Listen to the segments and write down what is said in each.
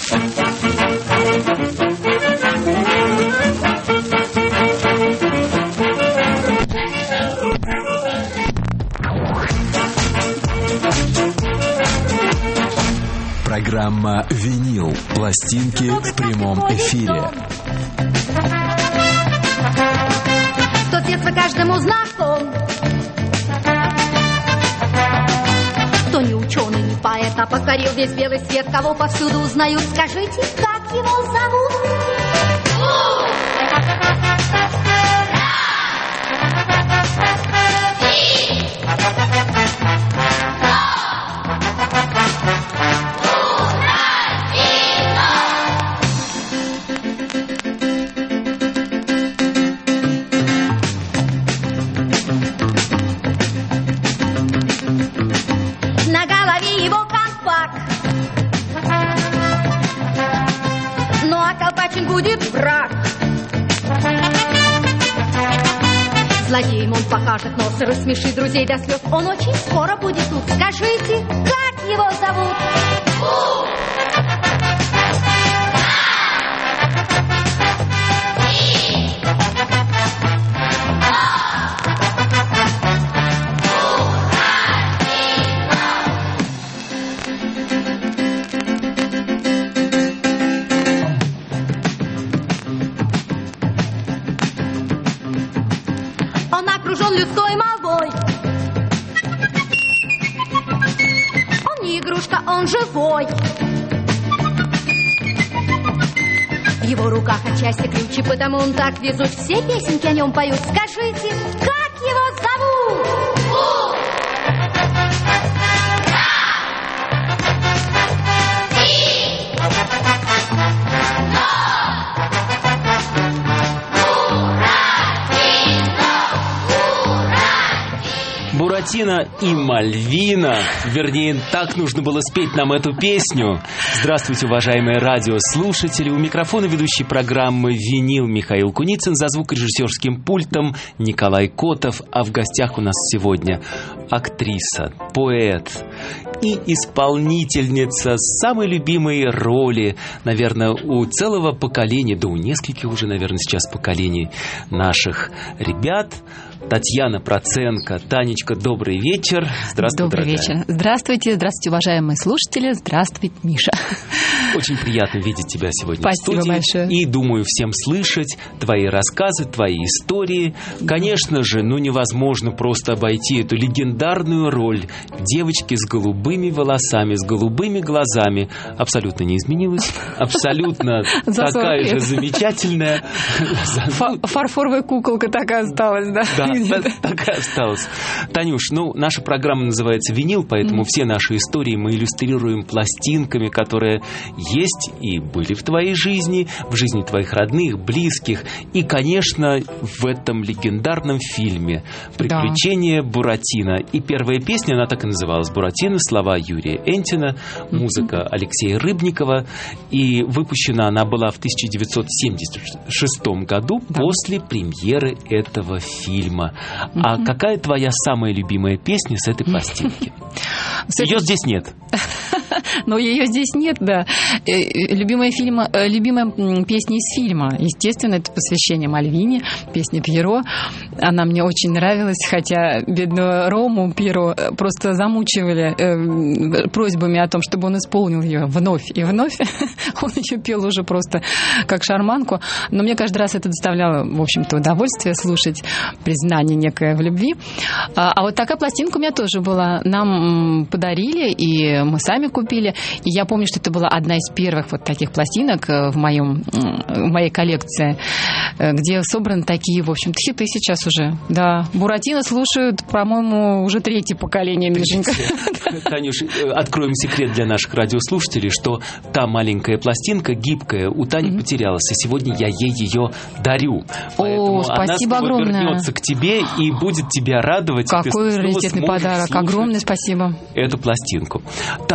Программа «Винил». Пластинки в прямом эфире. Кто с детства каждому знаком, кто не ученый, не поэт, а покорил весь белый свет, кого повсюду узнают. Скажите, как его зовут? Будет враг. Злодеем он покажет нос и рассмешит друзей до слез. Он очень скоро будет тут. Скажите, как его зовут? Людской молвой. Он не игрушка, он живой. В его руках отчасти ключи, потому он так везут. Все песенки о нем поют. Скажите, как его зовут? Буратино и Мальвина. Вернее, так нужно было спеть нам эту песню. Здравствуйте, уважаемые радиослушатели. У микрофона ведущий программы «Винил» Михаил Куницын, за звукорежиссерским пультом Николай Котов. А в гостях у нас сегодня актриса, поэт и исполнительница самой любимой роли, наверное, у целого поколения, да у нескольких уже, наверное, сейчас поколений наших ребят, Татьяна Проценко. Танечка, добрый вечер. Здравствуй, добрый дорогая. Вечер. Здравствуйте, здравствуйте, уважаемые слушатели. Здравствуй, Миша. Очень приятно видеть тебя сегодня Спасибо в студии. большое. И, думаю, всем слышать твои рассказы, твои истории. Конечно же, невозможно просто обойти эту легендарную роль девочки с голубыми волосами, с голубыми глазами. Абсолютно не изменилась. Абсолютно такая же замечательная. Фарфоровая куколка такая осталась, да? Да, такая осталась. Танюш, наша программа называется «Винил», поэтому все наши истории мы иллюстрируем пластинками, которые есть и были в твоей жизни, в жизни твоих родных, близких. И, конечно, в этом легендарном фильме «Приключения Буратино». И первая песня, она так и называлась «Буратино», слова Юрия Энтина, музыка Алексея Рыбникова. И выпущена она была в 1976 году после премьеры этого фильма. А какая твоя самая любимая песня с этой пластинки? Ее здесь нет. Но ее здесь нет, да. Любимая песня из фильма. Естественно, это посвящение Мальвине, песня Пьеро. Она мне очень нравилась, хотя бедного Рому Пьеро просто замучивали просьбами о том, чтобы он исполнил ее вновь и вновь. Он ее пел уже просто как шарманку. Но мне каждый раз это доставляло, в общем-то, удовольствие слушать признание некое в любви. А вот такая пластинка у меня тоже была. Нам подарили, и мы сами купили. И я помню, что это была одна из первых вот таких пластинок в моей коллекции, где собраны такие, в общем-то, хиты сейчас уже. Да, Буратино слушают, по-моему, уже третье поколение, Мишенька. Танюш, откроем секрет для наших радиослушателей, что та маленькая пластинка, гибкая, у Тани потерялась, и сегодня я ей ее дарю. О, спасибо она огромное. вернется к тебе и будет тебя радовать. Какой раритетный подарок. Огромное спасибо. Эту пластинку. Так,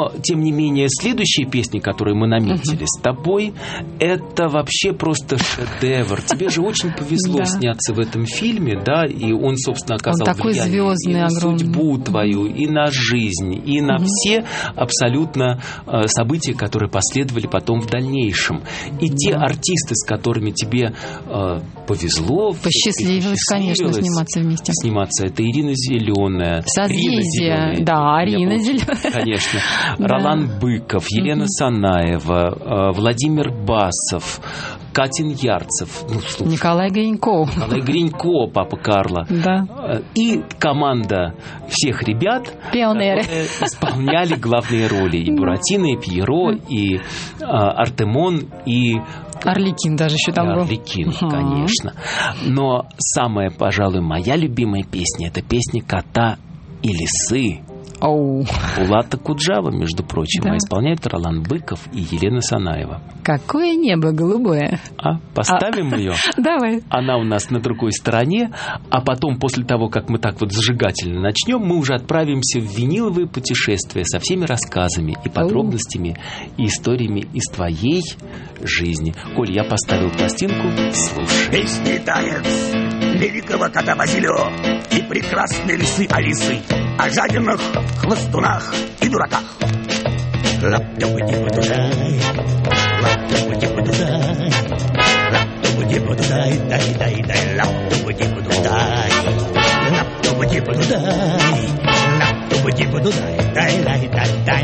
Но, тем не менее, следующие песни, которые мы наметили с тобой, это вообще просто шедевр. Тебе же очень повезло сняться в этом фильме, да, и он, собственно, оказал влияние и на судьбу твою, и на жизнь, и на все абсолютно события, которые последовали потом в дальнейшем. И те артисты, с которыми тебе повезло, посчастливилось, конечно, сниматься вместе. Это Ирина Зеленая. Созвездие. Да, Ирина Зеленая. Конечно. Ролан Быков, Елена Санаева, Владимир Басов, Катин Ярцев. Николай Гринько, папа Карла. Да. И команда всех ребят, пионеры, которые исполняли главные роли. И Буратино, и Пьеро, и Артемон, и... Арлекин даже еще там был. Арлекин, конечно. Но самая, пожалуй, моя любимая песня — это песня «Кота и лисы». Булата Куджава, между прочим, исполняет Ролан Быков и Елена Санаева. Какое небо голубое. Поставим ее? Давай. Она у нас на другой стороне, а потом, после того, как мы так вот зажигательно начнем, мы уже отправимся в виниловые путешествия со всеми рассказами и подробностями и историями из твоей жизни. Коль, я поставил пластинку, слушай. Песни танец великого кота Базилио и прекрасные лисы Алисы о жадинах, хвостунах и дураках. Лап-тупа-типа-туда-дай, лап-тупа-типа-туда-дай, лап-тупа-типа-туда-дай, дай-дай-дай, лап-тупа-типа-туда-дай, лап-тупа-типа-туда-дай, лап-тупа-типа-туда-дай, дай-дай-дай-дай.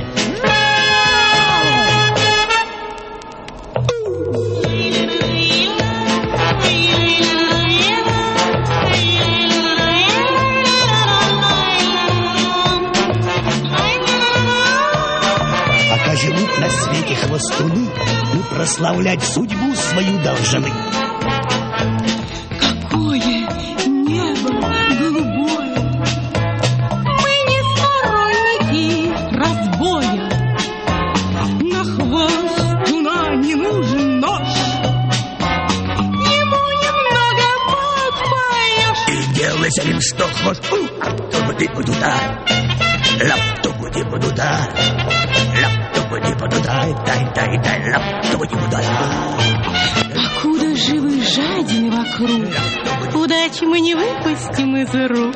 Живут на свете хвостуны, мы прославлять судьбу свою должны. Какое небо голубое! Мы не сторонники разбоя. На хвостуна не нужен нож. Ему немного подпоешь. И делай один что хвост. Лап-тупа-типа-туда, лап-тупа-типа-туда, лап-тупа-типа-туда, дай-дай-дай, лап-тупа-типа-туда. Покуда живы жадины вокруг, удачи мы не выпустим из рук.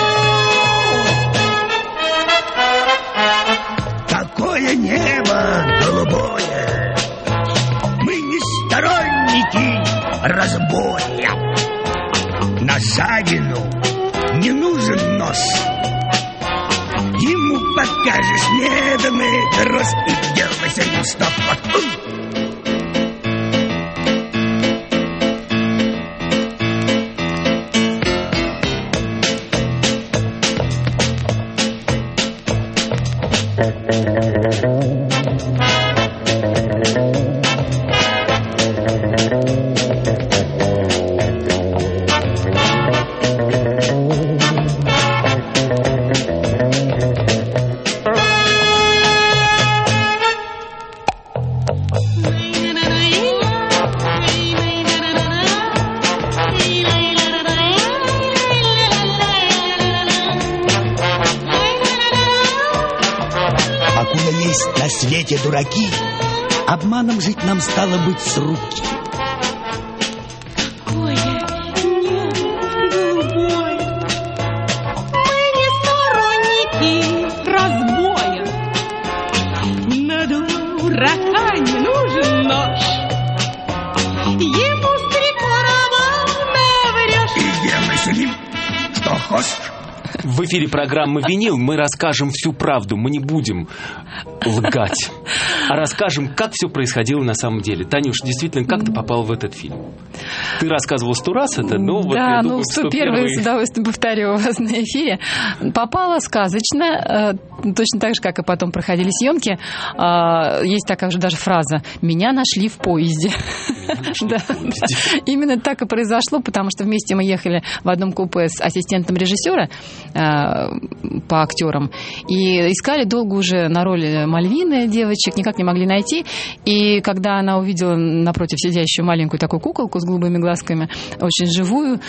Какое небо голубое! Мы не сторонники разбоя. На жадину не нужен нож. Ему покажешь медный рост и делайся им стоп. На свете дураки, обманом жить нам стало быть с руки. Какое небо голубое! Мы не сторонники разбоя. На дурака не нужен нож. Ему стрекоровал наврешь. И делай с ним что хочешь. В эфире программы «Винил» мы расскажем всю правду, мы не будем лгать, а расскажем, как все происходило на самом деле. Танюш, действительно, как ты попал в этот фильм? Ты рассказывала 100 раз это, но вот да, я думаю, 101 с удовольствием повторю у вас на эфире. Попала сказочно, точно так же, как и потом проходили съемки. Есть такая уже даже фраза «Меня нашли в поезде». Именно так и произошло, потому что вместе мы ехали в одном купе с ассистентом режиссера по актерам и искали долго уже на роли Мальвины девочек, никак не могли найти. И когда она увидела напротив сидящую маленькую такую куколку с голубыми глазками, очень живую,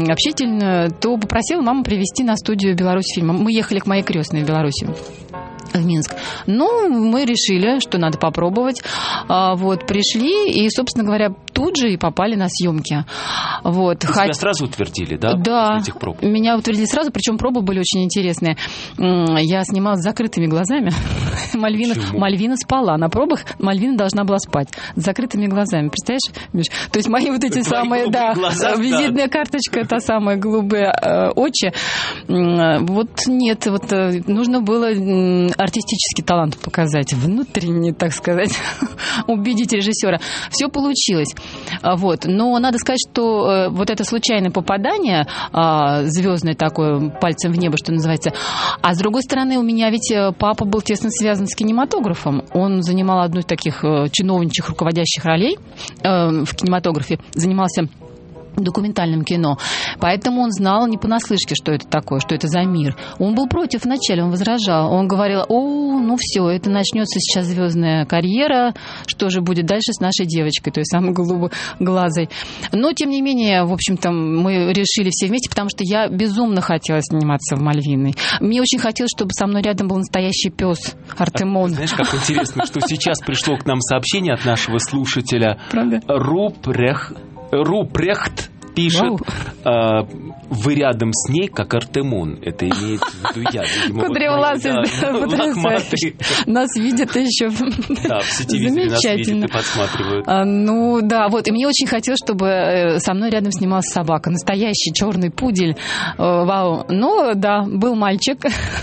общительную, то попросила маму привезти на студию «Беларусь» фильма. Мы ехали к моей крестной в Белоруссию. в Минск. Ну, мы решили, что надо попробовать. Вот, пришли и, собственно говоря, тут же и попали на съемки. Вот. Тебя сразу утвердили, да? Да, после этих проб? Меня утвердили сразу, причем пробы были очень интересные. Я снималась с закрытыми глазами. Мальвина спала. На пробах Мальвина должна была спать с закрытыми глазами. Представляешь, Миш? То есть мои вот эти самые, визитная карточка, та самая голубые очи. Вот нет, вот нужно было артистический талант показать, внутренне, так сказать, убедить режиссера. Все получилось. Вот. Но надо сказать, что вот это случайное попадание, звездное такое, пальцем в небо, что называется. А с другой стороны, у меня ведь папа был тесно связан с кинематографом. Он занимал одну из таких чиновничьих руководящих ролей в кинематографе. Занимался документальным кино. Поэтому он знал не понаслышке, что это такое, что это за мир. Он был против вначале, он возражал. Он говорил: ну все, это начнется сейчас звездная карьера, что же будет дальше с нашей девочкой, той самой голубоглазой. Но, тем не менее, в общем-то, мы решили все вместе, потому что я безумно хотела сниматься в «Мальвиной». Мне очень хотелось, чтобы со мной рядом был настоящий пес Артемон. Знаешь, как интересно, что сейчас пришло к нам сообщение от нашего слушателя. Правда? Рупрехт пишет: вы рядом с ней, как Артемон. Это имеет в виду я. Кудряволасый, потрясающе. Нас видят еще. Да, все телевизоры нас видят и подсматривают. Ну да, вот. И мне очень хотелось, чтобы со мной рядом снималась собака. Настоящий черный пудель. Вау. Ну да, был мальчик,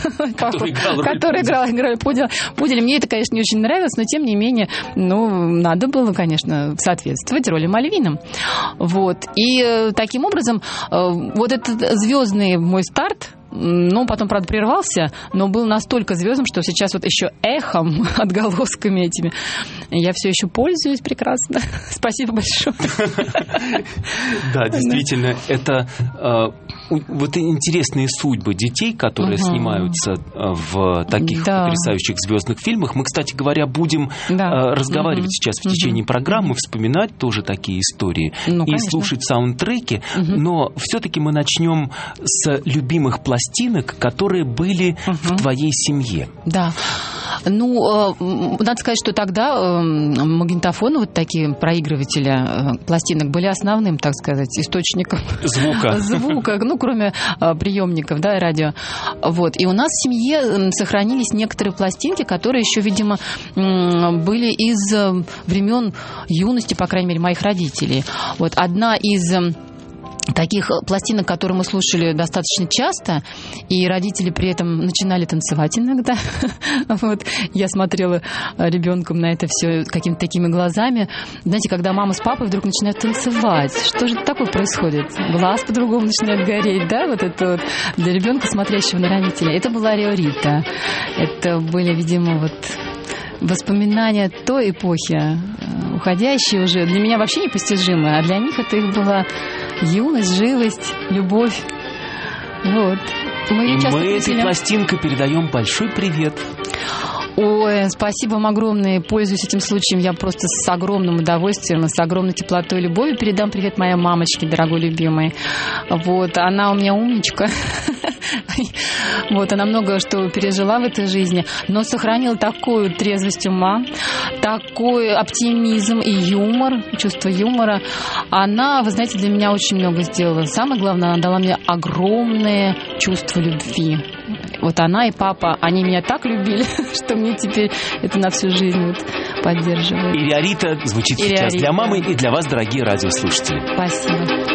который играл роль пуделя. Мне это, конечно, не очень нравилось, но тем не менее, надо было, конечно, соответствовать роли Мальвины. Вот. И таким образом, вот этот звездный мой старт, потом, правда, прервался, но был настолько звездным, что сейчас вот еще эхом, отголосками этими, я все еще пользуюсь прекрасно. Спасибо большое. Да, действительно, это вот интересные судьбы детей, которые снимаются в таких потрясающих звездных фильмах. Мы, кстати говоря, будем разговаривать сейчас в течение программы, вспоминать тоже такие истории и слушать саундтреки, но все-таки мы начнем с любимых пластинок, которые были в твоей семье. Да. Надо сказать, что тогда магнитофоны, вот такие проигрыватели пластинок, были основным, так сказать, источником звука, кроме приемников, и радио. Вот. И у нас в семье сохранились некоторые пластинки, которые еще, видимо, были из времен юности, по крайней мере, моих родителей. Вот одна из таких пластинок, которые мы слушали достаточно часто, и родители при этом начинали танцевать иногда. Вот. Я смотрела ребенком на это все какими-то такими глазами. Знаете, когда мама с папой вдруг начинают танцевать, что же такое происходит? Глаз по-другому начинает гореть, вот это вот для ребенка, смотрящего на родителей. Это была Рио Рита. Это были, видимо, воспоминания той эпохи, уходящие уже, для меня вообще непостижимые, а для них это их была юность, живость, любовь. Вот. Мы этой пластинкой передаем большой привет. Ой, спасибо вам огромное. Пользуюсь этим случаем. Я просто с огромным удовольствием, с огромной теплотой и любовью передам привет моей мамочке, дорогой любимой. Вот, она у меня умничка. Вот, она много что пережила в этой жизни, но сохранила такую трезвость ума, такой оптимизм и юмор, чувство юмора. Она, вы знаете, для меня очень много сделала. Самое главное, она дала мне огромное чувство любви. Вот она и папа, они меня так любили, что мне теперь это на всю жизнь поддерживает. И Рио Рита звучит сейчас для мамы и для вас, дорогие радиослушатели. Спасибо.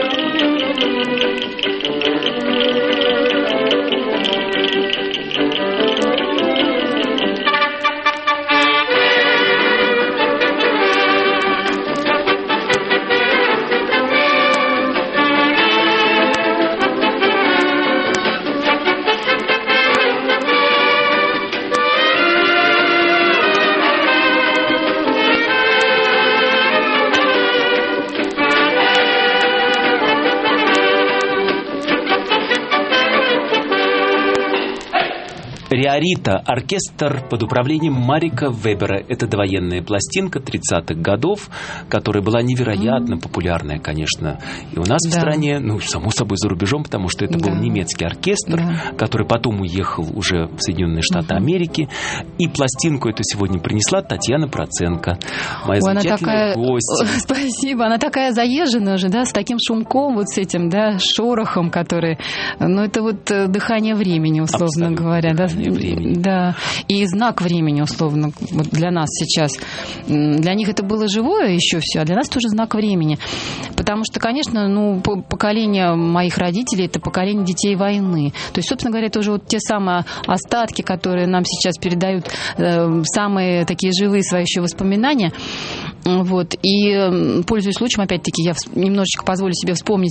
Риорита, оркестр под управлением Марика Вебера. Это довоенная пластинка 30-х годов, которая была невероятно популярная, конечно, и у нас в стране, ну, само собой, за рубежом, потому что это был немецкий оркестр, который потом уехал уже в Соединенные Штаты Америки. И пластинку эту сегодня принесла Татьяна Проценко, моя замечательная гостья. Спасибо. Она такая заезженная уже, да, с таким шумком, вот с этим, да, шорохом, который... Ну, это вот дыхание времени, условно говоря, да. Времени. Да, и знак времени, условно, вот для нас сейчас. Для них это было живое еще все, а для нас тоже знак времени. Потому что, конечно, ну, поколение моих родителей — это поколение детей войны. То есть, собственно говоря, это уже вот те самые остатки, которые нам сейчас передают самые такие живые свои еще воспоминания. Вот. И, пользуясь случаем, опять-таки, я немножечко позволю себе вспомнить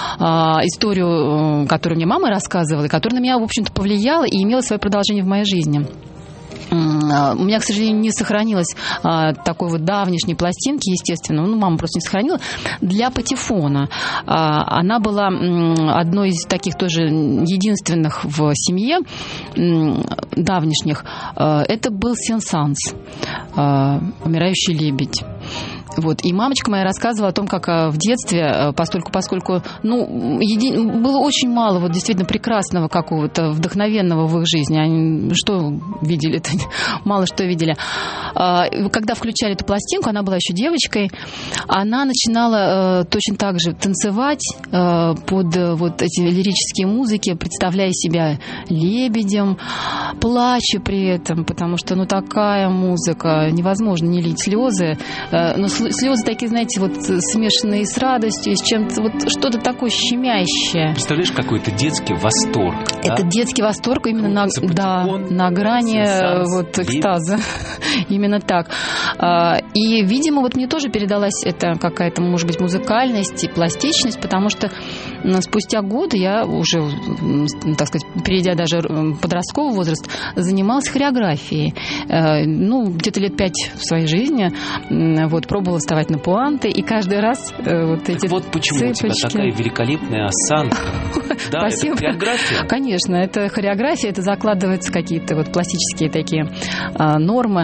историю, которую мне мама рассказывала, и которая на меня, в общем-то, повлияла и имела свое продолжение в моей жизни. У меня, к сожалению, не сохранилось такой вот давнишней пластинки, естественно, ну, мама просто не сохранила, для патефона. Она была одной из таких тоже единственных в семье давнишних. Это был «Сен-Санс», «Умирающий лебедь». Вот. И мамочка моя рассказывала о том, как в детстве, поскольку ну, было очень мало вот, действительно прекрасного какого-то вдохновенного в их жизни. Они что видели-то? Мало что видели. Когда включали эту пластинку, она была еще девочкой, она начинала точно так же танцевать под вот эти лирические музыки, представляя себя лебедем, плача при этом, потому что ну, такая музыка, невозможно не лить слезы. Но слезы такие, знаете, вот смешанные с радостью, с чем-то, вот что-то такое щемящее. Представляешь, какой-то детский восторг. Это да? детский восторг именно на грани вот, экстаза. Именно так. И, видимо, вот мне тоже передалась эта какая-то, может быть, музыкальность и пластичность, потому что спустя годы я уже, так сказать, перейдя даже подростковый возраст, занималась хореографией. Ну, где-то лет 5 в своей жизни. Вот, пробовала вставать на пуанты, и каждый раз вот эти так вот почему цепочки... у тебя такая великолепная осанка. Да, спасибо. Это хореография? Конечно, это хореография, это закладываются какие-то вот пластические такие нормы.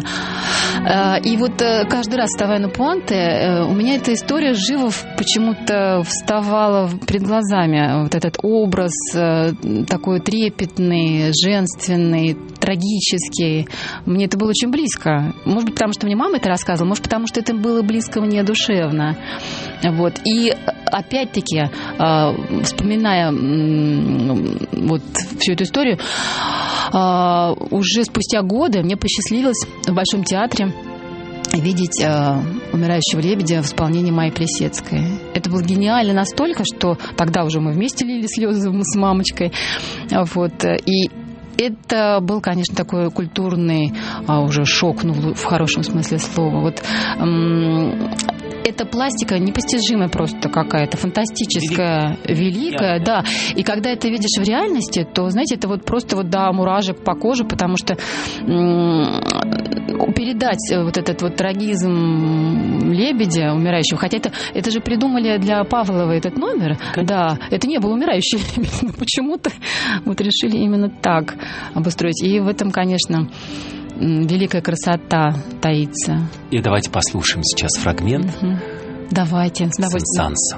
И вот каждый раз, вставая на пуанты, у меня эта история живо почему-то вставала перед глазами. Вот этот образ такой трепетный, женственный, трагический. Мне это было очень близко. Может быть, потому что мне мама это рассказывала, может, потому что это было близко мне душевно. Вот. И опять-таки, вспоминая вот всю эту историю, уже спустя годы мне посчастливилось в Большом театре видеть «Умирающего лебедя» в исполнении Майи Плесецкой. Это было гениально настолько, что тогда уже мы вместе лили слезы с мамочкой. Вот. И это был, конечно, такой культурный уже шок, ну, в хорошем смысле слова. Вот эта пластика непостижимая просто какая-то, фантастическая, великая, да. И когда это видишь в реальности, то, знаете, это вот просто вот до мурашек по коже, потому что передать вот этот вот трагизм лебедя умирающего, хотя это же придумали для Павлова этот номер, да, это не был умирающий лебедь, но почему-то вот решили именно так обустроить. И в этом, конечно, великая красота таится. И давайте послушаем сейчас фрагмент. Давайте, с удовольствием. Сен-Санса.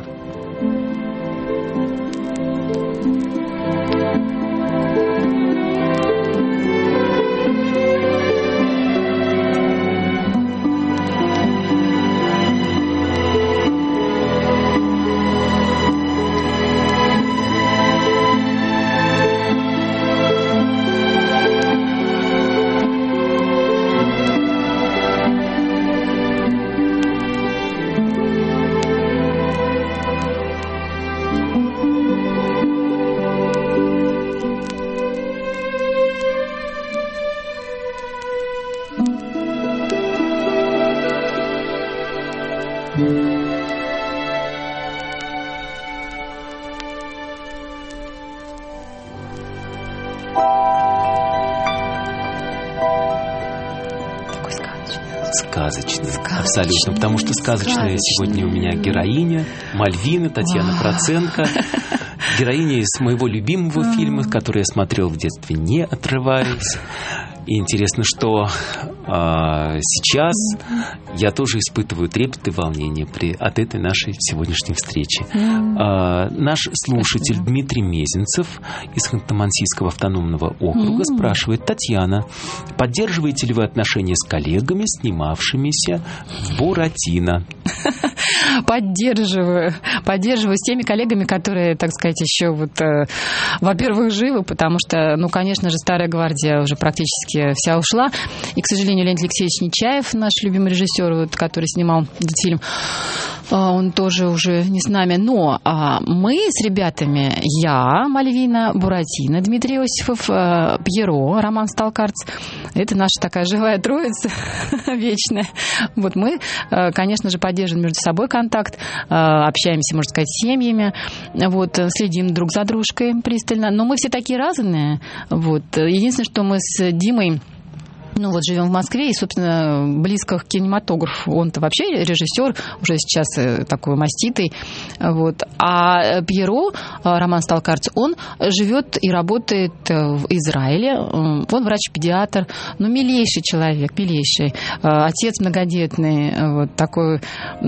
сказочный. Абсолютно. Потому что сказочная сегодня у меня героиня Мальвина, Татьяна Проценко. Героиня из моего любимого фильма, который я смотрел в детстве, не отрываясь. И интересно, что сейчас я тоже испытываю трепет и волнение от этой нашей сегодняшней встречи. Наш слушатель Дмитрий Мезенцев из Ханты-Мансийского автономного округа спрашивает: Татьяна, поддерживаете ли вы отношения с коллегами, снимавшимися в «Буратино»? Поддерживаю с теми коллегами, которые, так сказать, еще во-первых, живы, потому что, конечно же, старая гвардия уже практически вся ушла. И, к сожалению, Леонид Алексеевич Нечаев, наш любимый режиссер, который снимал этот фильм, он тоже уже не с нами. Но мы с ребятами, я, Мальвина, Буратино, Дмитрий Иосифов, Пьеро, Роман Сталкарц, это наша такая живая троица вечная. Мы, конечно же, поддерживаем между собой контакт, общаемся, можно сказать, с семьями, следим друг за дружкой пристально. Но мы все такие разные. Единственное, что мы с Димой живем в Москве и, собственно, близко к кинематографу. Он-то вообще режиссер, уже сейчас такой маститый. А Пьеро, Роман Сталкарц, он живет и работает в Израиле. Он врач-педиатр, милейший человек, милейший. Отец многодетный, такой.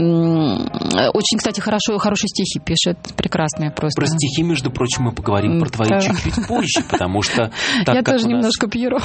Очень, кстати, хорошие стихи пишет, прекрасные просто. Про стихи, между прочим, мы поговорим про твои чуть-чуть позже, потому что... Я тоже немножко Пьеро.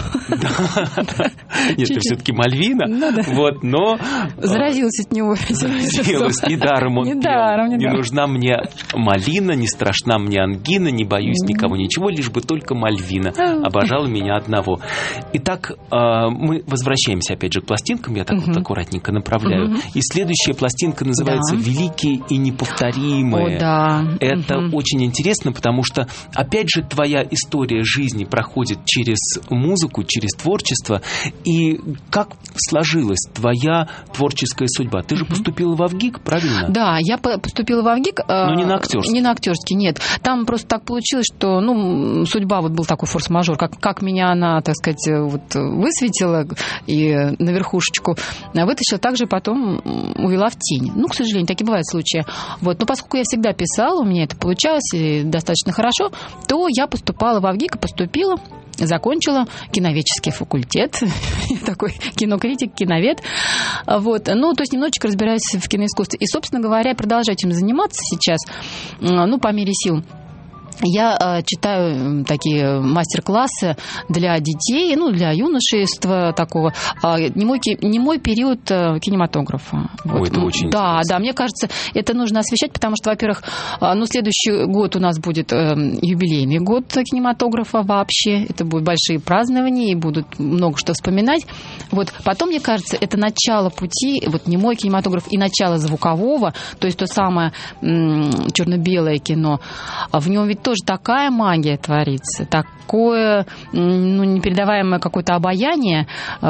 Нет, ты все-таки Мальвина. Но... Заразилась от него. Заразилась. Недаром он пел. Не нужна мне малина, не страшна мне ангина, не боюсь никого, ничего, лишь бы только Мальвина обожала меня одного. Итак, мы возвращаемся опять же к пластинкам. Я так аккуратненько направляю. И следующая пластинка называется «Великие и неповторимые». Это очень интересно, потому что, опять же, твоя история жизни проходит через музыку, через творчество. И как сложилась твоя творческая судьба? Ты же поступила в АВГИК, правильно? Да, я поступила в АВГИК. Но не на актерский. Не на актерский, нет. Там просто так получилось, что судьба, был такой форс-мажор, как меня она, так сказать, высветила и на верхушечку вытащила, так же потом увела в тень. К сожалению, такие бывают случаи. Но поскольку я всегда писала, у меня это получалось и достаточно хорошо, то я поступала в АВГИК и поступила. Закончила киноведческий факультет, такой кинокритик, киновед. То есть немножечко разбираюсь в киноискусстве. И, собственно говоря, продолжаю этим заниматься сейчас, по мере сил. Я читаю такие мастер-классы для детей, для юношества такого. Не мой период кинематографа. Это очень интересно. Да, мне кажется, это нужно освещать, потому что, во-первых, следующий год у нас будет юбилейный год кинематографа вообще. Это будут большие празднования, и будут много что вспоминать. Потом, мне кажется, это начало пути, немой кинематограф и начало звукового, то есть то самое черно-белое кино. В нем ведь тоже такая магия творится, такое непередаваемое какое-то обаяние.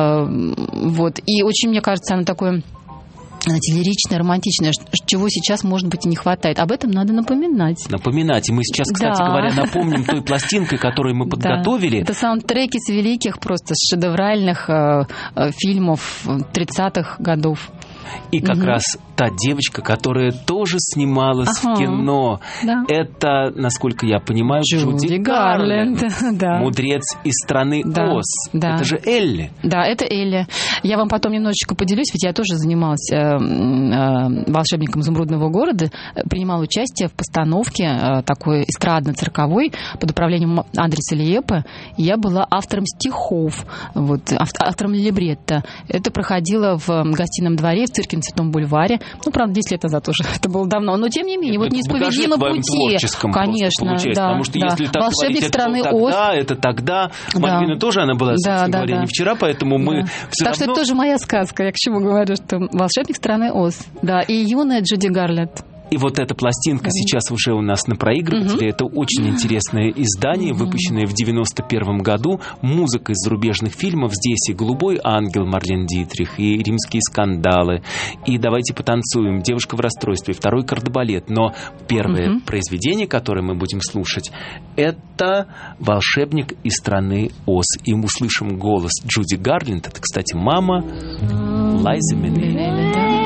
И очень, мне кажется, оно такое лиричное, романтичное, чего сейчас, может быть, и не хватает. Об этом надо напоминать. И мы сейчас, кстати говоря, напомним той пластинкой, которую мы подготовили. Это саундтреки с великих, просто с шедевральных фильмов 30-х годов. И как раз та девочка, которая тоже снималась в кино. Да. Это, насколько я понимаю, Джуди Гарленд. Да. Мудрец из страны Оз. Да. Это же Элли. Да, это Элли. Я вам потом немножечко поделюсь, ведь я тоже занималась волшебником изумрудного города, принимала участие в постановке такой эстрадно-цирковой под управлением Андреса Лиеппе. Я была автором стихов, автором либретто. Это проходило в гостином дворе в цирке на Цветном бульваре. Правда, 10 лет назад уже. Это было давно. Но, тем не менее, неисповедимы пути. Конечно, да. Потому что если так волшебник говорить, страны Оз. Это тогда. Мальвина тоже, она была, собственно говоря, не вчера, поэтому мы все равно... Так что это тоже моя сказка. Я к чему говорю, что волшебник страны Оз. Да, и юная Джуди Гарленд. И эта пластинка сейчас уже у нас на проигрывателе. Это очень интересное издание, выпущенное в 91 году. Музыка из зарубежных фильмов. Здесь и «Голубой ангел» Марлен Дитрих, и «Римские скандалы», и «Давайте потанцуем», «Девушка в расстройстве», «Второй кардебалет». Но первое произведение, которое мы будем слушать, это «Волшебник из страны Оз». И мы услышим голос Джуди Гарленд. Это, кстати, мама Лайза Минелли.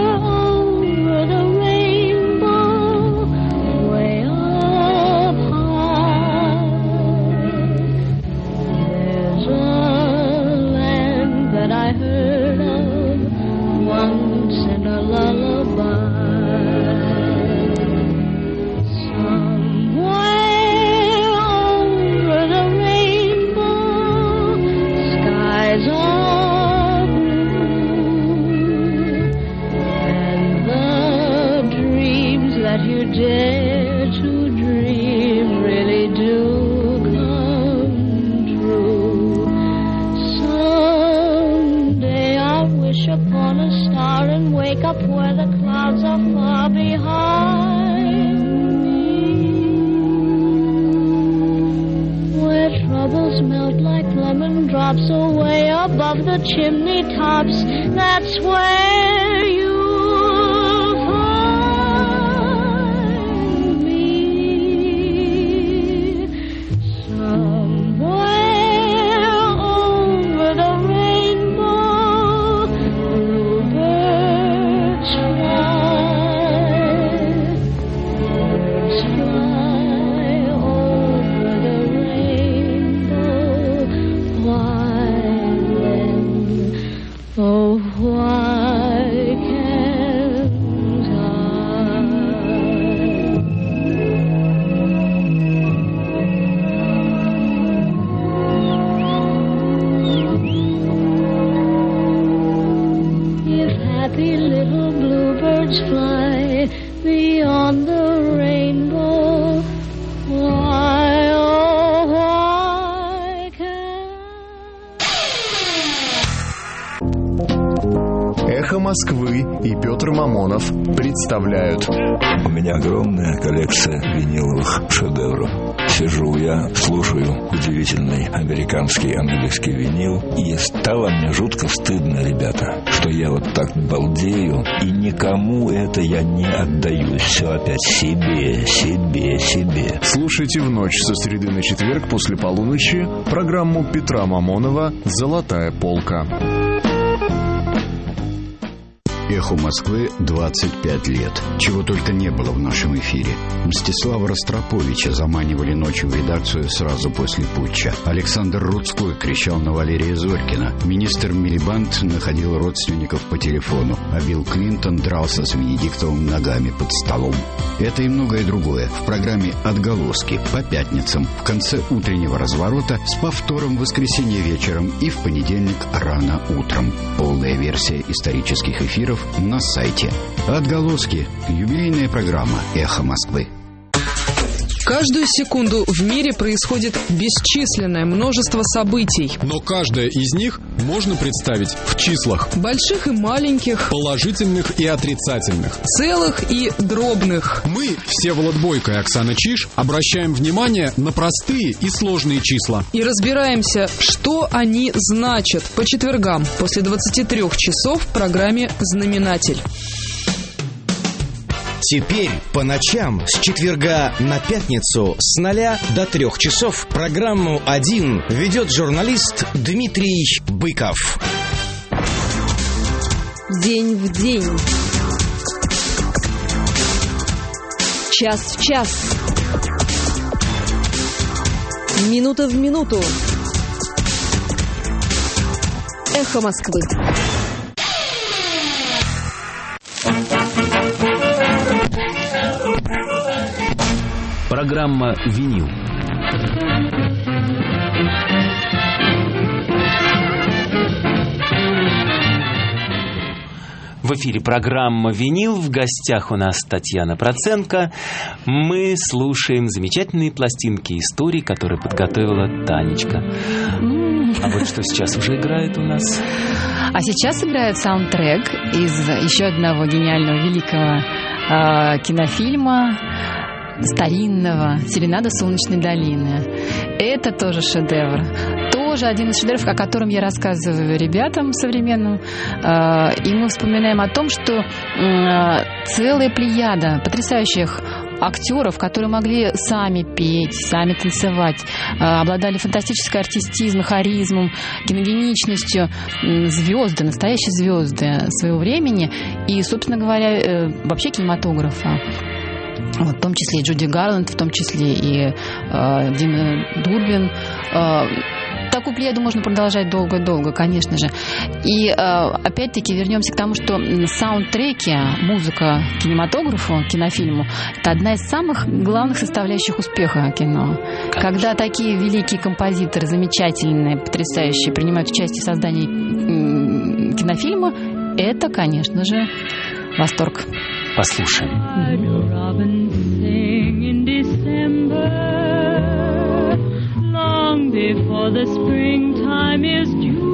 Chimney tops, that's where you'll find me. Somewhere over the rainbow, bluebirds fly over the rainbow. Oh, why can't I? If happy little bluebirds fly beyond the rainbow, why, oh, why can't «Эхо Москвы» и Петр Мамонов представляют. У меня огромная коллекция виниловых шедевров. Сижу я, слушаю удивительный американский, английский винил, и стало мне жутко стыдно, ребята, что я вот так балдею, и никому это я не отдаю. Все опять себе. Слушайте в ночь со среды на четверг после полуночи программу Петра Мамонова «Золотая полка». «Эху Москвы» 25 лет. Чего только не было в нашем эфире. Мстислава Ростроповича заманивали ночью в редакцию сразу после путча. Александр Рудской кричал на Валерия Зорькина. Министр Милибанд находил родственников по телефону. А Билл Клинтон дрался с Венедиктовым ногами под столом. Это и многое другое в программе «Отголоски» по пятницам в конце утреннего разворота, с повтором в воскресенье вечером и в понедельник рано утром. Полная версия исторических эфиров на сайте. «Отголоски» — юбилейная программа «Эхо Москвы». Каждую секунду в мире происходит бесчисленное множество событий. Но каждое из них можно представить в числах. Больших и маленьких. Положительных и отрицательных. Целых и дробных. Мы, Всеволод Бойко и Оксана Чиж, обращаем внимание на простые и сложные числа. И разбираемся, что они значат, по четвергам после 23 часов в программе «Знаменатель». Теперь по ночам с четверга на пятницу с 0 до 3 часов программу «1» ведет журналист Дмитрий Быков. День в день. Час в час. Минута в минуту. Эхо Москвы. Программа «Винил». В эфире программа «Винил». В гостях у нас Татьяна Проценко. Мы слушаем замечательные пластинки истории, которые подготовила Танечка. А вот что сейчас уже играет у нас? А сейчас играет саундтрек из еще одного гениального великого кинофильма старинного «Серенада Солнечной долины». Это тоже шедевр. Тоже один из шедевров, о котором я рассказываю ребятам современным. И мы вспоминаем о том, что целая плеяда потрясающих актеров, которые могли сами петь, сами танцевать, обладали фантастической артистизмом, харизмом, киногеничностью, звезды, настоящие звезды своего времени и, собственно говоря, вообще кинематографа. Вот, в том числе и Джуди Гарланд, в том числе и Дима Дурбин. Такую плеяду можно продолжать долго-долго, конечно же. И опять-таки вернемся к тому, что саундтреки, музыка кинематографу, кинофильму, это одна из самых главных составляющих успеха кино. Конечно. Когда такие великие композиторы, замечательные, потрясающие, принимают участие в создании кинофильма, это, конечно же, восторг. Послушаем. Before the springtime is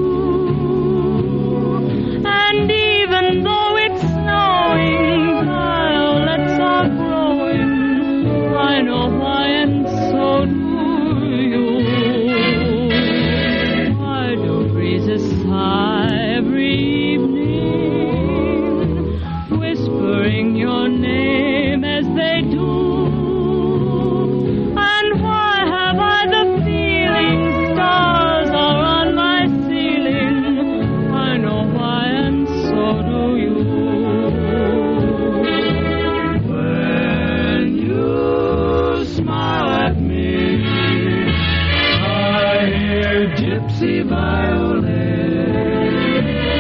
due, and even though it's snowing, violets are growing. I know why, and so do you. Why do breezes sigh every evening, whispering your name as they do? And why have I the stars are on my ceiling? I know why, and so do you. When you smile at me, I hear gypsy violin.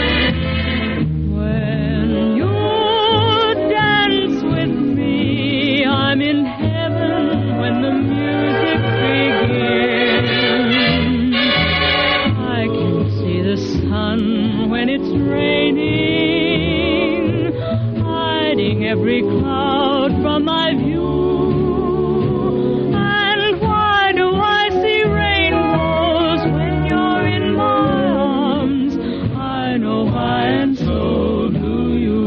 When you dance with me, I'm in heaven when the music begins. The sun when it's raining, hiding every cloud from my view. And why do I see rainbows when you're in my arms? I know why, and so do you.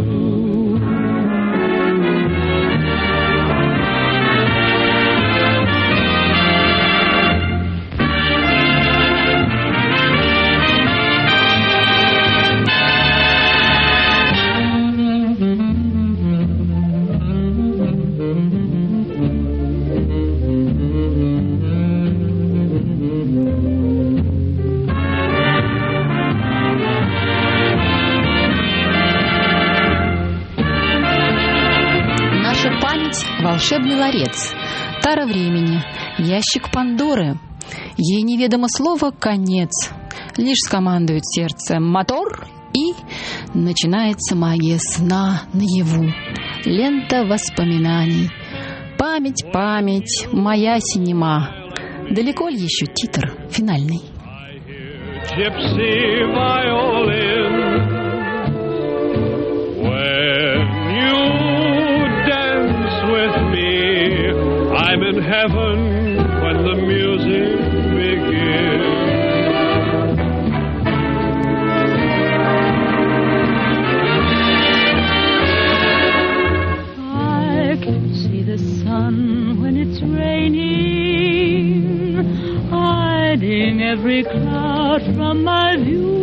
Волшебный ларец, тара времени, ящик Пандоры. Ей неведомо слово «конец». Лишь скомандует сердце «мотор», и начинается магия сна наяву. Лента воспоминаний. Память, память, моя синема. Далеко ли еще титр финальный? Gypsy violin. When you dance with me, I'm in heaven when the music begins. I can see the sun when it's raining, hiding every cloud from my view.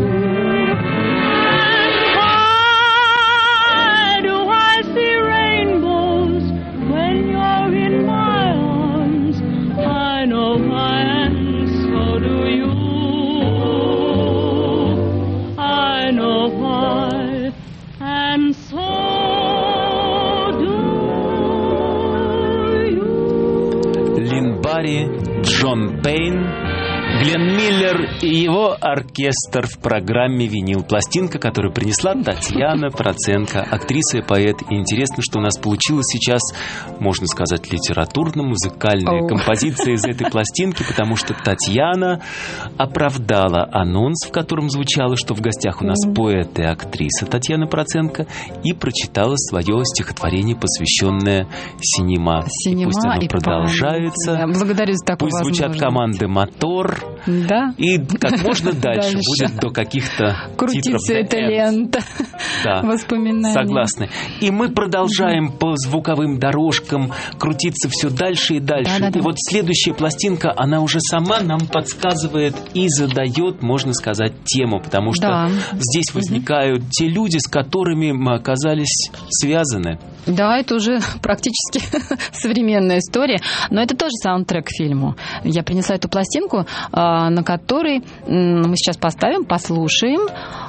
Джон Пейн, Глен Миллер и его оркестр в программе «Винил». Пластинка, которую принесла Татьяна Проценко, актриса и поэт. И интересно, что у нас получилась сейчас, можно сказать, литературно-музыкальная композиция из этой пластинки, потому что Татьяна оправдала анонс, в котором звучало, что в гостях у нас поэт и актриса Татьяна Проценко, и прочитала свое стихотворение, посвященное синема. И пусть оно продолжается. Благодарю за такую возможность. Пусть звучат команды «Мотор». Да. И как можно дальше будет до каких-то крутиться эта лента воспоминаний. Согласны. И мы продолжаем по звуковым дорожкам крутиться все дальше и дальше. И вот следующая пластинка, она уже сама нам подсказывает и задает, можно сказать, тему, потому что здесь возникают те люди, с которыми мы оказались связаны. Да, это уже практически современная история, но это тоже саундтрек к фильму. Я принесла эту пластинку, на которой мы сейчас поставим, послушаем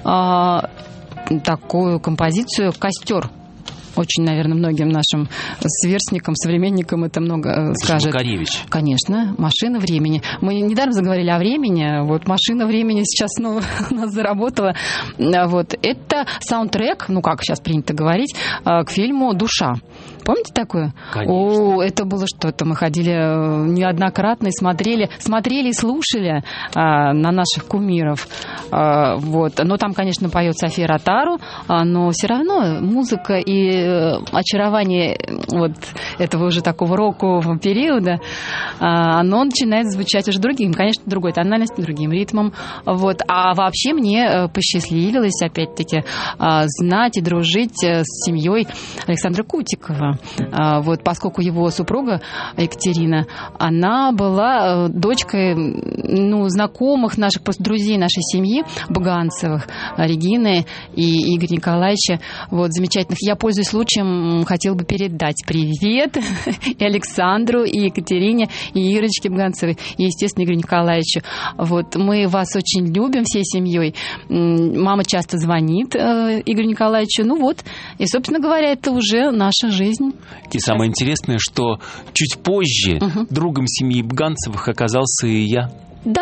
такую композицию «Костер». Очень, наверное, многим нашим сверстникам, современникам это много скажет. Макаревич. Конечно, «Машина времени». Мы недаром заговорили о времени. Вот «Машина времени» сейчас снова у нас заработала. Вот. Это саундтрек, ну как сейчас принято говорить, к фильму «Душа». Помните такое? Конечно. О, это было что-то. Мы ходили неоднократно и смотрели и слушали на наших кумиров. Вот. Но там, конечно, поет София Ротару, но все равно музыка и очарование вот этого уже такого рокового периода, оно начинает звучать уже другим, конечно, другой тональностью, другим ритмом. Вот. А вообще мне посчастливилось, опять-таки, знать и дружить с семьей Александра Кутикова. Вот, поскольку его супруга Екатерина, она была дочкой знакомых наших, просто друзей нашей семьи, Баганцевых, Регины и Игоря Николаевича, вот, замечательных. Я, пользуясь случаем, хотела бы передать привет и Александру, и Екатерине, и Ирочке Баганцевой, и, естественно, Игорю Николаевичу. Вот, мы вас очень любим всей семьей. Мама часто звонит Игорю Николаевичу. Ну вот, и, собственно говоря, это уже наша жизнь. И самое интересное, что чуть позже другом семьи Баганцевых оказался и я. Да.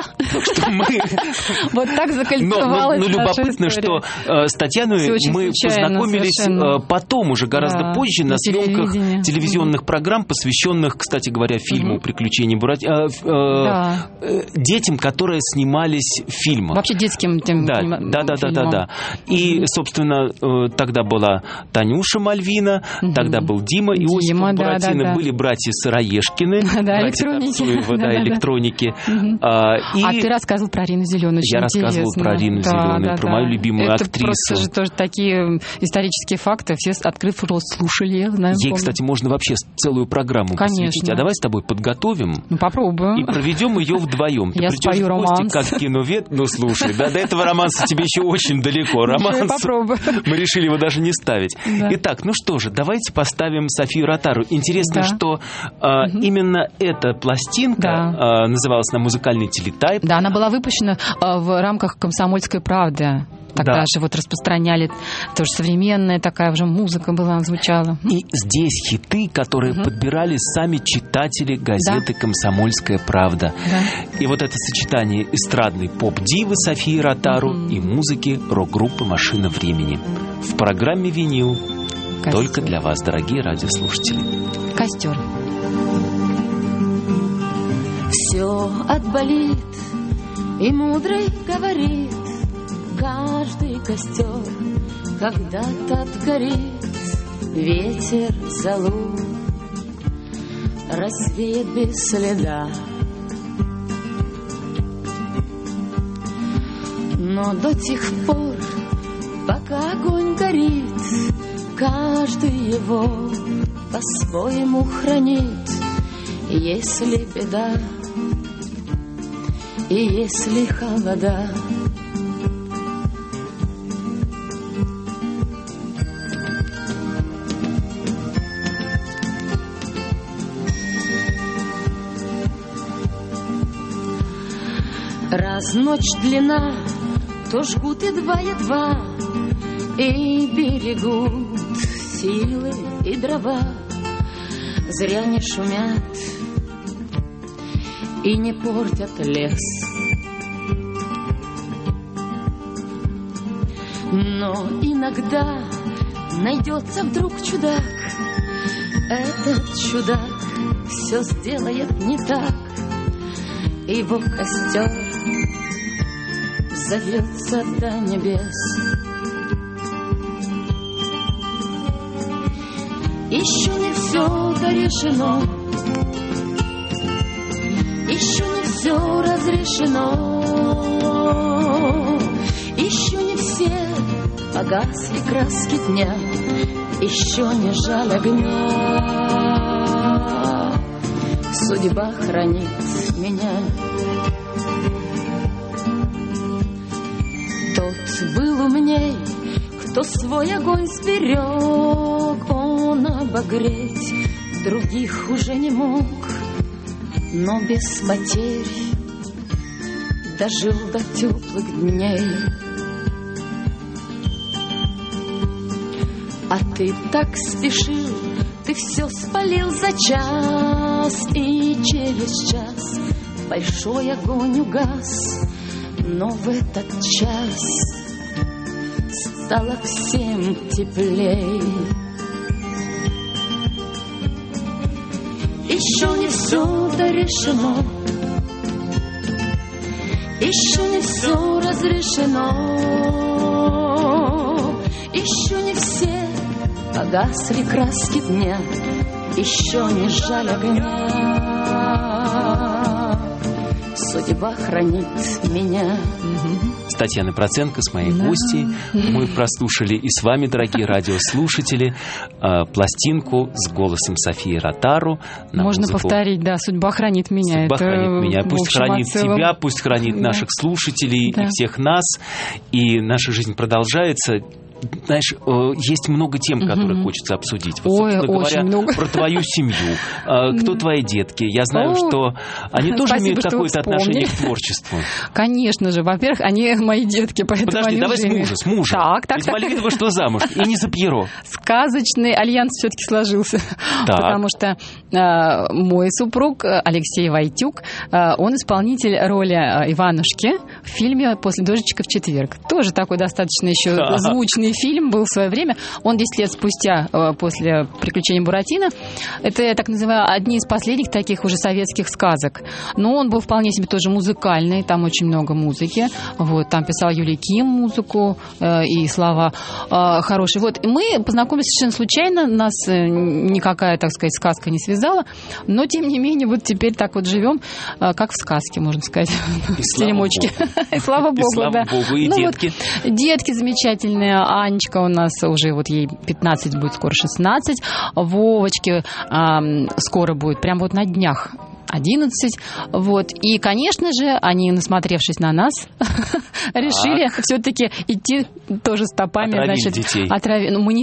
Вот так закольцевалась но любопытно, что с Татьяной мы познакомились потом, уже гораздо позже, на съемках телевизионных программ, посвященных, кстати говоря, фильму «Приключения Буратино», детям, которые снимались в фильмах. Вообще детским фильмам. Да. И, собственно, тогда была Танюша Мальвина, тогда был Дима Иосифов Буратино, были братья Сыроежкины, электроники. А ты рассказывал про Рину Зеленую. Я рассказывал про Рину Зеленую, про мою любимую актрису. Это просто же тоже такие исторические факты. Все, открыв рот, слушали. Ей, кстати, можно вообще целую программу посвятить. А давай с тобой подготовим. Ну, попробуем. И проведем ее вдвоем. Я спою романс. Как киновед. Ну, слушай, до этого романса тебе еще очень далеко. Романс. Попробуй. Мы решили его даже не ставить. Итак, ну что же, давайте поставим Софию Ротару. Интересно, что именно эта пластинка называлась «На музыкальный телетайп». Да, она была выпущена в рамках «Комсомольской правды». Тогда же вот распространяли тоже современная такая уже музыка была, звучала. И здесь хиты, которые подбирали сами читатели газеты «Комсомольская правда». Да. И вот это сочетание эстрадной поп-дивы Софии Ротару и музыки рок-группы «Машина времени». В программе «Винил» только для вас, дорогие радиослушатели. «Костер». Все отболит, и мудрый говорит, каждый костер когда-то отгорит, ветер золу развеет без следа. Но до тех пор, пока огонь горит, каждый его по-своему хранит. Если беда и если холода, раз ночь длина, то жгут едва-едва и берегут силы и дрова. Зря не шумят и не портят лес. Но иногда найдется вдруг чудак. Этот чудак все сделает не так. Его костер взовьется до небес. Еще не все дорешено, еще не все разрешено, еще не все погасли краски дня, еще не жаль огня. Судьба хранит меня. Тот был умней, кто свой огонь сберег. он обогреть, других уже не мог, но без потерь дожил до теплых дней. А ты так спешил, ты все спалил за час, и через час большой огонь угас. Но в этот час стало всем теплей. Еще не все дорешено, еще не все разрешено, еще не все погасли краски дня, еще не жаль огня. Судьба хранит меня. С Татьяной Проценко, с моей гостьей, мы прослушали и с вами, дорогие радиослушатели, пластинку с голосом Софии Ротару. Можно повторить, да, «Судьба хранит меня». Судьба хранит меня. Пусть хранит тебя, пусть хранит наших слушателей и всех нас. И наша жизнь продолжается. Знаешь, есть много тем, которые хочется обсудить. Вот, собственно говоря, много. Про твою семью. Кто твои детки? Я знаю, что они тоже имеют какое-то отношение к творчеству. Конечно же. Во-первых, они мои детки, поэтому подожди, давай с мужем. Ведь Мальвина вышла замуж, и не за Пьеро. Сказочный альянс все-таки сложился. Потому что мой супруг Алексей Войтюк, он исполнитель роли Иванушки в фильме «После дождичка в четверг». Тоже такой достаточно еще звучный фильм был в свое время. Он 10 лет спустя, после «Приключений Буратино». Это, я так называю, одни из последних таких уже советских сказок. Но он был вполне себе тоже музыкальный. Там очень много музыки. Вот, там писал Юлий Ким музыку и слова хорошие. Вот, и мы познакомились совершенно случайно. Нас никакая, так сказать, сказка не связала. Но, тем не менее, вот теперь так вот живем, как в сказке, можно сказать. В теремочке. И слава Богу, да. И детки. Детки замечательные. Анечка у нас уже, вот ей 15, будет скоро 16. Вовочке скоро будет, прям вот на днях 11. Вот. И, конечно же, они, насмотревшись на нас, решили все-таки идти тоже стопами. Отравили детей. Мы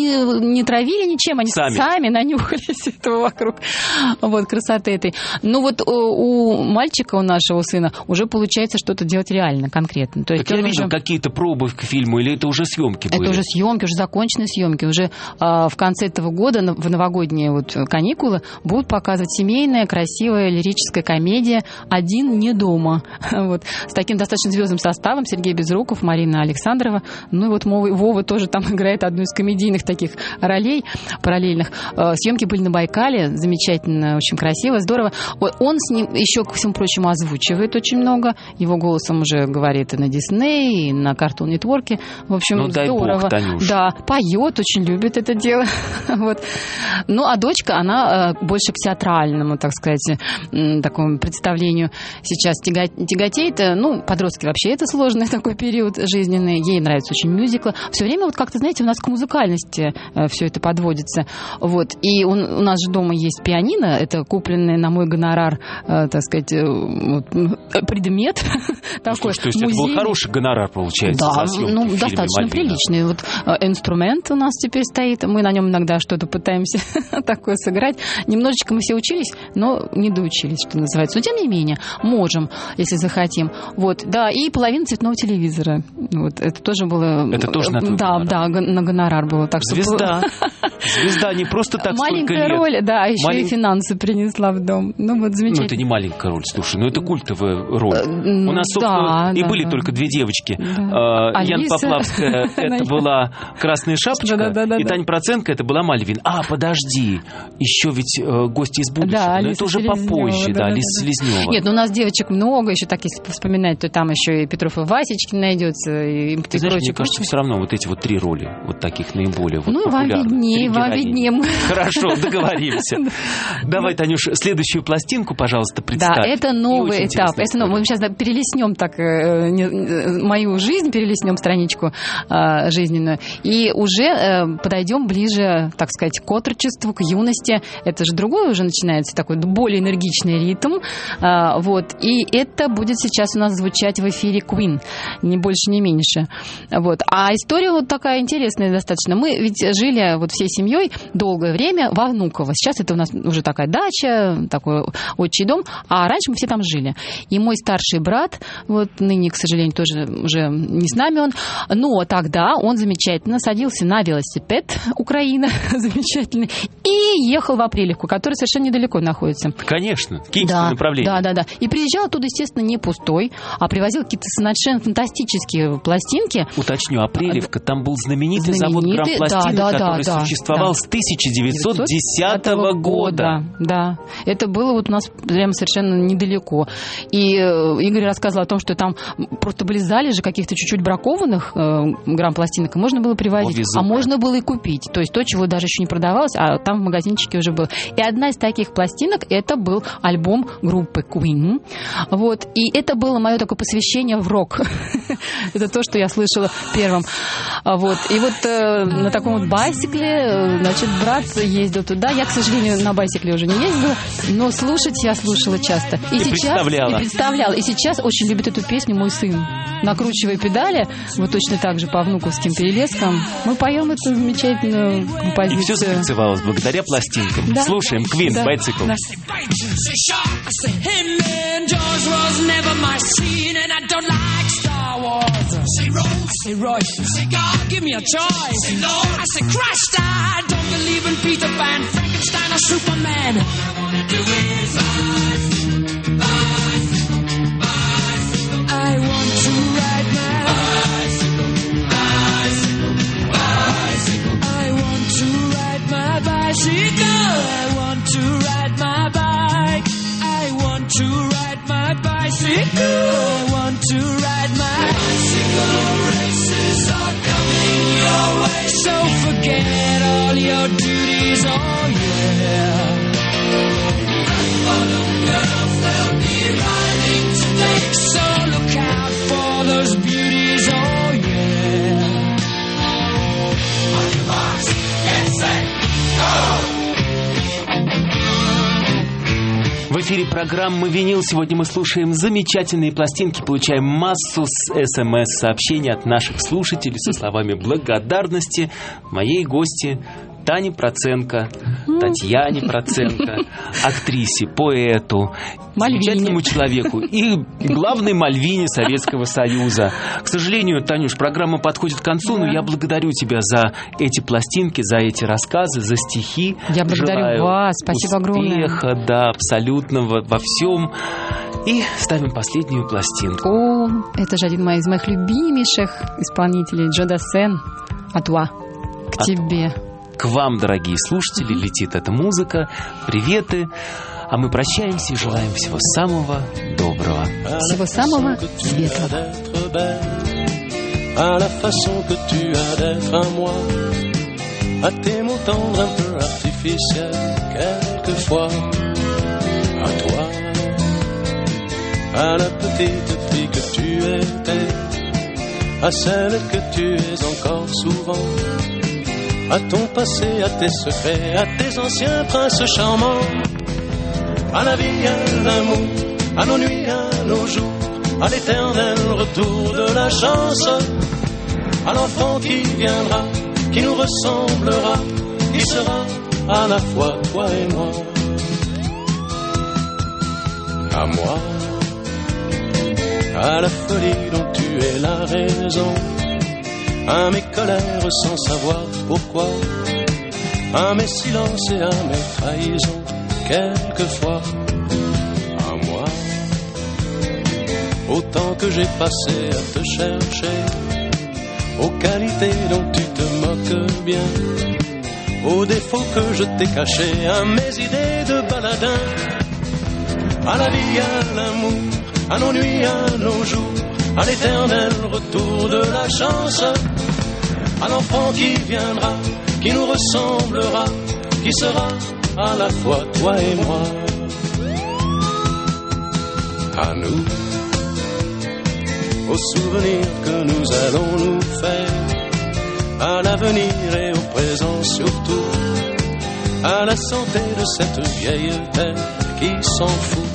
не травили ничем, они сами нанюхались этого вокруг. Вот, красоты этой. Ну вот у мальчика, у нашего сына, уже получается что-то делать реально, конкретно. То есть я видел какие-то пробы к фильму, или это уже съемки были? Это уже съемки, уже законченные съемки. Уже в конце этого года, в новогодние вот каникулы, будут показывать семейная, красивая, лирическая комедия «Один не дома». Вот. С таким достаточно звездным составом: Сергей Безруков, Марина Александрова. Ну и вот Вова тоже там играет одну из комедийных таких ролей параллельных. Съемки были на Байкале. Замечательно, очень красиво, здорово. Он с ним еще, ко всему прочему, озвучивает очень много. Его голосом уже говорит и на Дисней, и на Cartoon Network. В общем, здорово. Бог, Танюш. Да, поет, очень любит это дело. Вот. Ну, а дочка, она больше к театральному, так сказать, такому представлению сейчас тяготеет. Ну, подростки вообще это сложный такой период жизненный. Ей нравятся очень мюзиклы. Все время вот как-то, знаете, у нас к музыкальности все это подводится. Вот. И у нас же дома есть пианино. Это купленный на мой гонорар, так сказать, вот, предмет. Такой то есть это был хороший гонорар, получается, да, за съемки ну, в фильме достаточно «Мальвина». Приличный. Вот инструмент у нас теперь стоит. Мы на нем иногда что-то пытаемся такое сыграть. Немножечко мы все учились, но не доучились, что называется. Но, тем не менее, можем, если захотим. Вот, да, и половина цветного телевизора. Вот, это тоже было... Это тоже на твой гонорар? Да, на гонорар было. Так что звезда. Звезда не просто так маленькая роль, да, еще и финансы принесла в дом. Ну, вот замечательно. Ну, это не маленькая роль, слушай, ну, это культовая роль. У нас, собственно, и были только две девочки. Яна Поплавская, это была «Красная шапочка», и Таня Проценко, это была Мальвина. Подожди, еще ведь «Гости из будущего». Но это уже попозже, да, Лиза Селезнева. Нет, ну у нас девочек много, еще так, если вспоминать, то там еще и Петров и Васечкин найдется. И ты знаешь, мне кажется, все равно вот эти вот три роли, вот таких наиболее ну, популярных. Вам виднее. Хорошо, договоримся. Давай, Танюш, следующую пластинку, пожалуйста, представь. Да, это новый этап. Мы сейчас перелистнем так мою жизнь, перелистнем страничку жизненную, и уже подойдем ближе, так сказать, к отрочеству, к юности. Это же другое уже начинается, такой более энергичный ритм. Вот. И это будет сейчас у нас звучать в эфире Queen. Ни больше, ни меньше. Вот. А история вот такая интересная достаточно. Мы ведь жили вот всей семьей долгое время во Внуково. Сейчас это у нас уже такая дача, такой отчий дом. А раньше мы все там жили. И мой старший брат, вот ныне, к сожалению, тоже уже не с нами он, но тогда он замечательно садился на велосипед, Украина, замечательный, и ехал в Апрелевку, которая совершенно недалеко находится. Конечно, в киевском направлении. Да. И приезжал оттуда, естественно, не пустой, а привозил какие-то совершенно фантастические пластинки. Уточню, Апрелевка, там был знаменитый завод грампластинок, который существовал с 1910 года. Да, это было вот у нас прямо совершенно недалеко. И Игорь рассказывал о том, что там просто были залежи каких-то чуть-чуть бракованных грампластинок, и можно было привозить, а можно было и купить. То есть то, чего даже еще не продавалось, а там в магазинчике уже было. И одна из таких пластинок, это был альбом группы Queen. Вот. И это было мое такое посвящение в рок. Это то, что я слышала первым. Вот. И вот на таком вот байсикле, значит, брат ездил туда. Я, к сожалению, на байсикле уже не ездила, но слушать я слушала часто. И представляла. И сейчас очень любит эту песню мой сын. Накручивая педали, вот точно так же по внуковским перелескам, мы поем эту замечательную композицию. И все закольцевалось благодаря пластинкам. Да. Слушаем Queen, «Bicycle». Да. Say Roy, say God, give me a choice. Say Lord, I say Christ, I don't believe in Peter Pan, Frankenstein or Superman. All I wanna do is bicycle. I want to ride my bicycle. I want to ride my bicycle. I want to ride my bike. I want to ride my bicycle. I want to ride my bicycle. Races are coming your way, so forget all your duties. Oh yeah. Follow girls, they'll be riding today, so look out for those beauties. Oh yeah. On your marks, get set, go. В эфире программы «Винил». Сегодня мы слушаем замечательные пластинки, получаем массу СМС-сообщений от наших слушателей со словами благодарности моей гости Тане Проценко, Татьяне Проценко, актрисе, поэту, замечательному человеку и главной Мальвине Советского Союза. К сожалению, Танюш, программа подходит к концу, но я благодарю тебя за эти пластинки, за эти рассказы, за стихи. Я благодарю вас, спасибо огромное. Успеха, да, абсолютно во всем. И ставим последнюю пластинку. О, это же один из моих любимейших исполнителей, Джо Дассен, «Атуа», к тебе. К вам, дорогие слушатели, летит эта музыка. Приветы. А мы прощаемся и желаем всего самого доброго. Всего самого светлого. À la façon que tu as d'être à moi, à tes mots tendres un peu artificiels, quelquefois, à toi, à la petite fille que tu étais, à celle que tu es encore souvent, à ton passé, à tes secrets, à tes anciens princes charmants, à la vie, à l'amour, à nos nuits, à nos jours, à l'éternel retour de la chance, à l'enfant qui viendra, qui nous ressemblera, qui sera à la fois toi et moi. À moi, à la folie dont tu es la raison, à mes colères sans savoir pourquoi, à mes silences et à mes trahisons, quelquefois. À moi, au temps que j'ai passé à te chercher, aux qualités dont tu te moques bien, aux défauts que je t'ai cachés, à mes idées de baladin, à la vie, à l'amour, à nos nuits, à nos jours, à l'éternel retour de la chance, à l'enfant qui viendra, qui nous ressemblera, qui sera à la fois toi et moi. À nous, aux souvenirs que nous allons nous faire, à l'avenir et au présent surtout, à la santé de cette vieille terre qui s'en fout.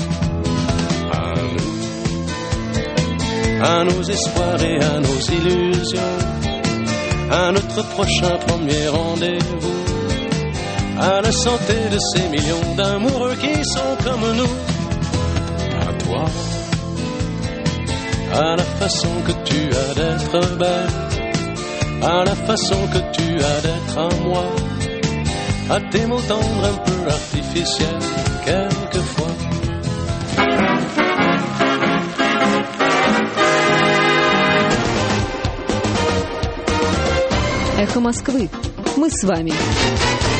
À nos espoirs et à nos illusions, à notre prochain premier rendez-vous, à la santé de ces millions d'amoureux qui sont comme nous. À toi, à la façon que tu as d'être belle, à la façon que tu as d'être à moi, à tes mots tendres un peu artificiels quelquefois. Эхо Москвы. Мы с вами.